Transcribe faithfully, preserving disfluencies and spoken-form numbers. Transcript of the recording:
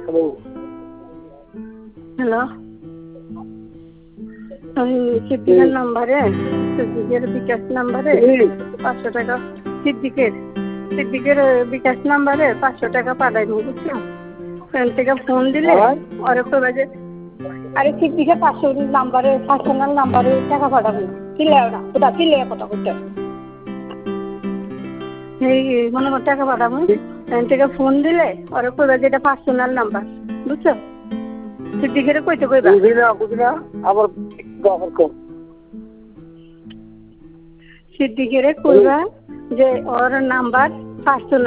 Hello, আমি সিদ্দিকের নাম্বারে সিদ্দিকের বিকাশ নাম্বারে পাঁচশো টাকা সিদ্দিকের সিদ্দিকের বিকাশ নাম্বারে পাঁচশো টাকা পাঠাইনি, বুঝছো? ফোন থেকে ফোন দিলে ওরে কইবা যে আরে সিদ্দিকের পাঁচশো নাম্বারে পার্সোনাল নাম্বারে টাকা পাঠাবো। চিল্লাও না, ওটা চিল্লায় কথা করতে এই মনে কর টাকা পাঠাবো। ফোন থেকে ফোন দিলে ওরে কইবা যে এটা পার্সোনাল নাম্বার, বুঝছো? সিদ্দিকের কইতে কইবা আবার সিদ্দিকের কইবা যে ওর নাম্বার পার্সোনাল।